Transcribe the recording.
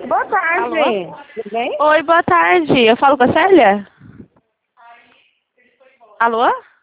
Boa tarde. Alô? Tudo bem? Oi, boa tarde. Eu falo com a Célia? Alô?